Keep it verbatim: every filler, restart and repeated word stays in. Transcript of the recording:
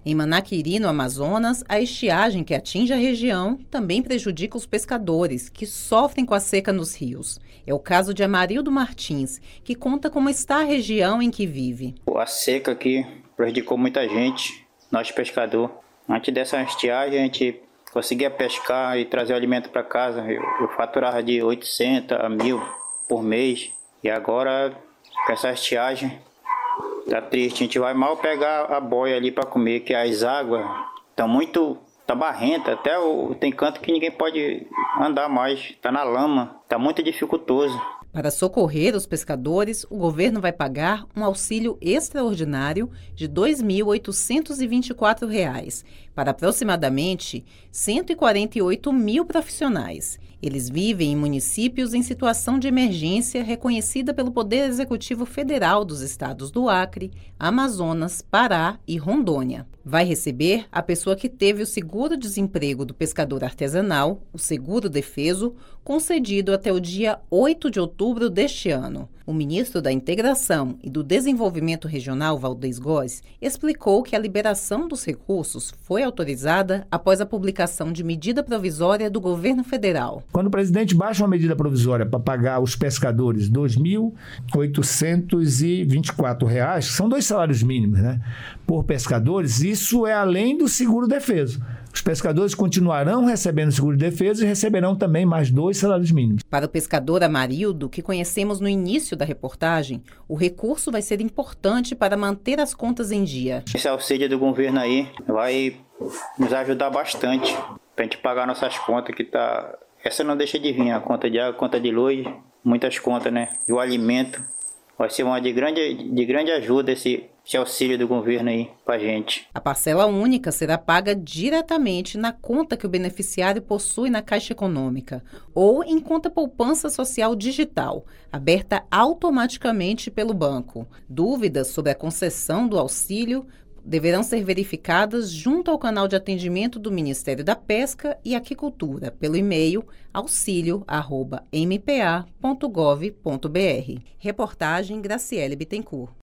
Em Manaquiri, no Amazonas, a estiagem que atinge a região também prejudica os pescadores, que sofrem com a seca nos rios. É o caso de Amarildo Martins, que conta como está a região em que vive. A seca aqui prejudicou muita gente, nós pescadores. Antes dessa estiagem, a gente conseguia pescar e trazer o alimento para casa. Eu, eu faturava de oitocentos a mil por mês. E agora, com essa estiagem, tá triste. A gente vai mal pegar a boia ali para comer, que as águas estão muito... tá barrenta, até o, tem canto que ninguém pode andar mais. Tá na lama, tá muito dificultoso. Para socorrer os pescadores, o governo vai pagar um auxílio extraordinário de dois mil oitocentos e vinte e quatro reais para aproximadamente cento e quarenta e oito mil profissionais. Eles vivem em municípios em situação de emergência reconhecida pelo Poder Executivo Federal dos estados do Acre, Amazonas, Pará e Rondônia. Vai receber a pessoa que teve o seguro-desemprego do pescador artesanal, o seguro defeso, concedido até o dia oito de outubro deste ano. O ministro da Integração e do Desenvolvimento Regional, Valdez Góes, explicou que a liberação dos recursos foi autorizada após a publicação de medida provisória do governo federal. Quando o presidente baixa uma medida provisória para pagar aos pescadores dois mil oitocentos e vinte e quatro reais, que são dois salários mínimos, né, por pescadores, isso é além do seguro defeso. Os pescadores continuarão recebendo seguro defeso e receberão também mais dois salários mínimos. Para o pescador Amarildo, que conhecemos no início da reportagem, o recurso vai ser importante para manter as contas em dia. Esse auxílio do governo aí vai nos ajudar bastante para a gente pagar nossas contas, que tá... essa não deixa de vir, a conta de água, a conta de luz, muitas contas, né? E o alimento vai ser uma de grande, de grande ajuda esse... esse auxílio do governo aí pra gente. A parcela única será paga diretamente na conta que o beneficiário possui na Caixa Econômica ou em conta poupança social digital, aberta automaticamente pelo banco. Dúvidas sobre a concessão do auxílio deverão ser verificadas junto ao canal de atendimento do Ministério da Pesca e Aquicultura pelo e-mail auxilio arroba m p a ponto gov ponto b r. Reportagem Graciele Bittencourt.